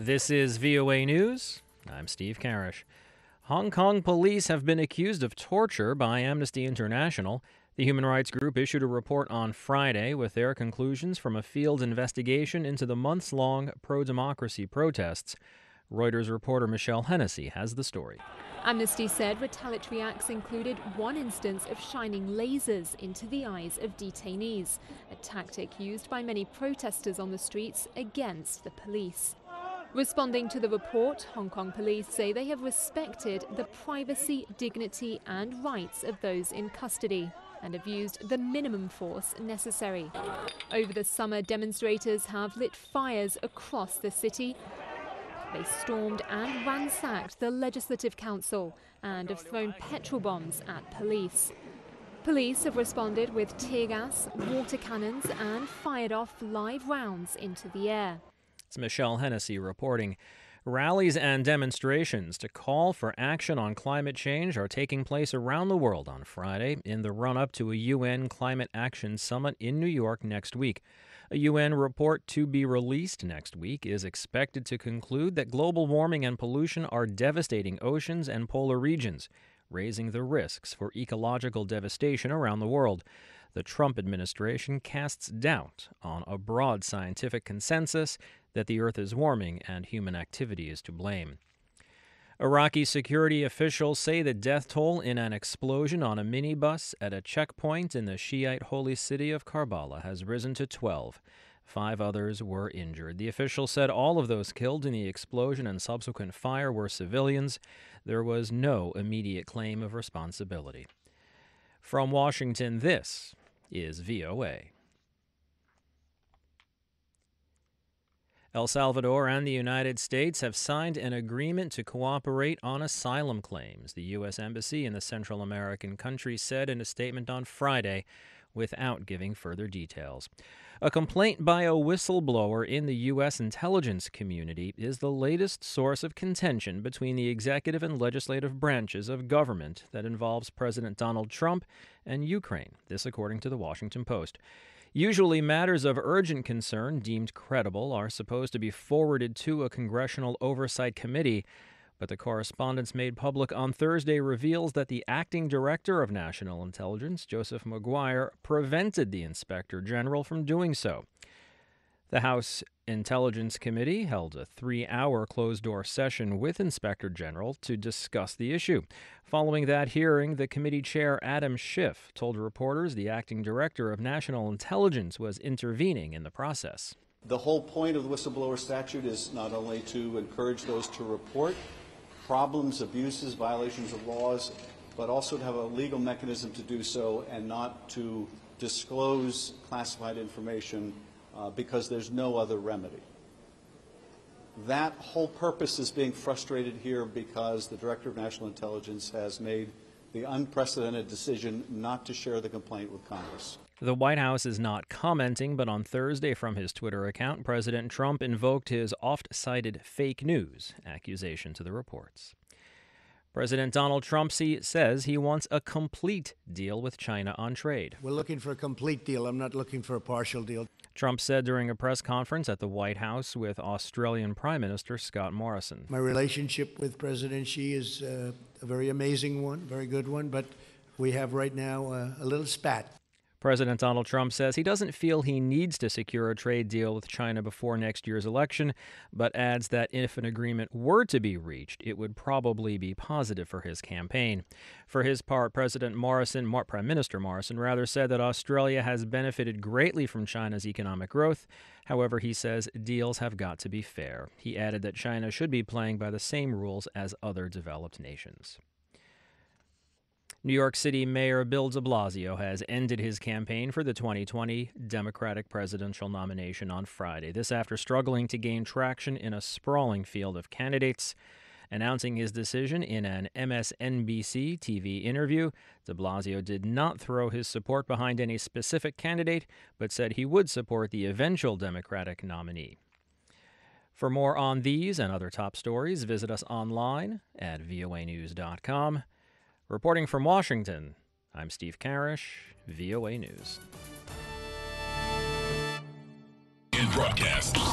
This is VOA News. I'm Steve Karish. Hong Kong police have been accused of torture by Amnesty International. The human rights group issued a report on Friday with their conclusions from a field investigation into the months-long pro-democracy protests. Reuters reporter Michelle Hennessy has the story. Amnesty said retaliatory acts included one instance of shining lasers into the eyes of detainees, a tactic used by many protesters on the streets against the police. Responding to the report, Hong Kong police say they have respected the privacy, dignity and rights of those in custody and have used the minimum force necessary. Over the summer, demonstrators have lit fires across the city. They stormed and ransacked the Legislative Council and have thrown petrol bombs at police. Police have responded with tear gas, water cannons and fired off live rounds into the air. It's Michelle Hennessy reporting. Rallies and demonstrations to call for action on climate change are taking place around the world on Friday in the run-up to a UN Climate Action Summit in New York next week. A UN report to be released next week is expected to conclude that global warming and pollution are devastating oceans and polar regions, raising the risks for ecological devastation around the world. The Trump administration casts doubt on a broad scientific consensus that the Earth is warming and human activity is to blame. Iraqi security officials say the death toll in an explosion on a minibus at a checkpoint in the Shiite holy city of Karbala has risen to 12. 5 others were injured. The official said all of those killed in the explosion and subsequent fire were civilians. There was no immediate claim of responsibility. From Washington, this is VOA. El Salvador and the United States have signed an agreement to cooperate on asylum claims, the U.S. Embassy in the Central American country said in a statement on Friday, without giving further details. A complaint by a whistleblower in the U.S. intelligence community is the latest source of contention between the executive and legislative branches of government that involves President Donald Trump and Ukraine, this according to the Washington Post. Usually, matters of urgent concern deemed credible are supposed to be forwarded to a congressional oversight committee, but the correspondence made public on Thursday reveals that the acting director of National Intelligence, Joseph Maguire, prevented the inspector general from doing so. The House Intelligence Committee held a 3-hour closed-door session with Inspector General to discuss the issue. Following that hearing, the committee chair, Adam Schiff, told reporters the acting director of National Intelligence was intervening in the process. The whole point of the whistleblower statute is not only to encourage those to report problems, abuses, violations of laws, but also to have a legal mechanism to do so and not to disclose classified information because there's no other remedy. That whole purpose is being frustrated here because the Director of National Intelligence has made the unprecedented decision not to share the complaint with Congress. The White House is not commenting, but on Thursday from his Twitter account, President Trump invoked his oft-cited fake news accusation to the reports. President Donald Trump says he wants a complete deal with China on trade. We're looking for a complete deal. I'm not looking for a partial deal. Trump said during a press conference at the White House with Australian Prime Minister Scott Morrison. My relationship with President Xi is a very amazing one, very good one, but we have right now a little spat. President Donald Trump says he doesn't feel he needs to secure a trade deal with China before next year's election, but adds that if an agreement were to be reached, it would probably be positive for his campaign. For his part, Prime Minister Morrison said that Australia has benefited greatly from China's economic growth. However, he says deals have got to be fair. He added that China should be playing by the same rules as other developed nations. New York City Mayor Bill de Blasio has ended his campaign for the 2020 Democratic presidential nomination on Friday. This after struggling to gain traction in a sprawling field of candidates. Announcing his decision in an MSNBC TV interview, de Blasio did not throw his support behind any specific candidate, but said he would support the eventual Democratic nominee. For more on these and other top stories, visit us online at voanews.com. Reporting from Washington, I'm Steve Karish, VOA News. In broadcast.